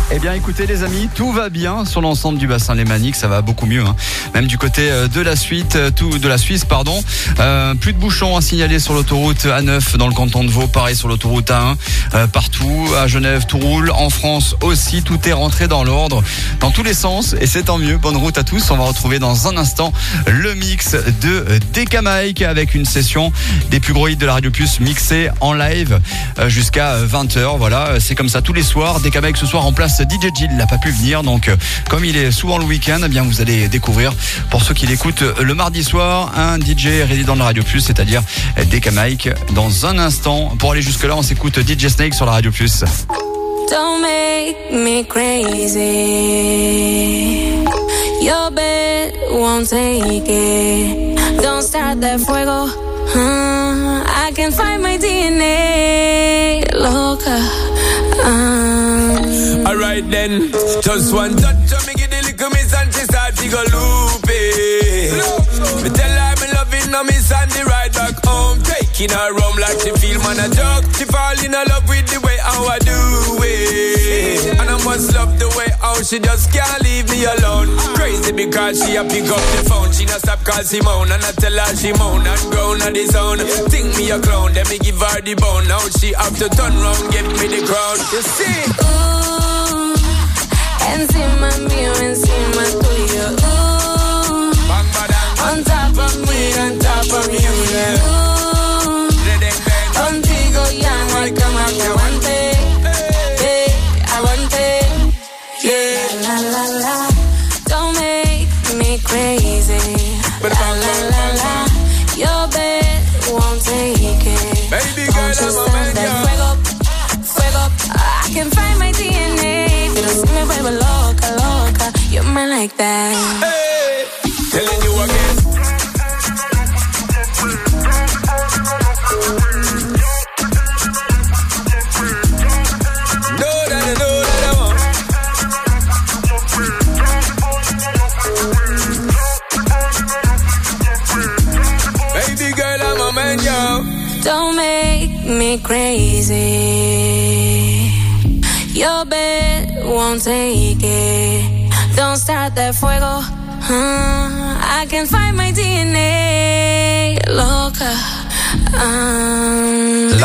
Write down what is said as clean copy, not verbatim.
Eh bien écoutez les amis, tout va bien sur l'ensemble du bassin lémanique, ça va beaucoup mieux, hein. Même du côté de la Suisse, plus de bouchons à signaler sur l'autoroute A9 dans le canton de Vaud, pareil sur l'autoroute A1, partout, à Genève tout roule, en France aussi, tout est rentré dans l'ordre, dans tous les sens, et c'est tant mieux. Bonne route à tous, on va retrouver dans un instant le mix de DK Mike avec une session des plus gros hits de la Radio Puce mixée en live jusqu'à 20h, voilà, c'est comme ça tous les soirs. DK Mike ce soir en place DJ Jill n'a pas pu venir, donc comme il est souvent le week-end, eh bien vous allez découvrir, pour ceux qui l'écoutent le mardi soir, un DJ résident de la Radio Puce, c'est-à-dire DK Mike. Dans un instant, pour aller jusque là, on s'écoute DJ Snake sur la Radio Puce. Don't make me crazy. Your bed won't take it. Don't start that fuego. I can find my DNA. Loca. Alright then, just one touch of me, get the little miss and she start to go loopy. Me tell her me loving her, miss and the ride back home. Taking her home like she feel man a joke. She fall in love with the way how I do it. And I must love the way how she just can't leave me alone. Crazy because she a pick up the phone. She not stop call Simone and I tell her she moan and groan on the zone. Think me a clown, then me give her the bone. Now she have to turn round, give me the crown. You see? Encima mío, encima tuyo. Bang, badang. On top of me, on top of you. Contigo ya no hay cama que aguante. Aguante. Yeah. La la la. Don't make me crazy. La la la la. Your bed won't take it. Baby girl, I'm a man, fuego, fuego. I can find my DNA. Me vuelvo loca, loca. You're mine like that. Hey, telling you again. No, that I want. Baby girl, I'm a man, yo. Don't make me crazy. Your bed won't take it. Don't start that fuego. I can find my DNA. Loca.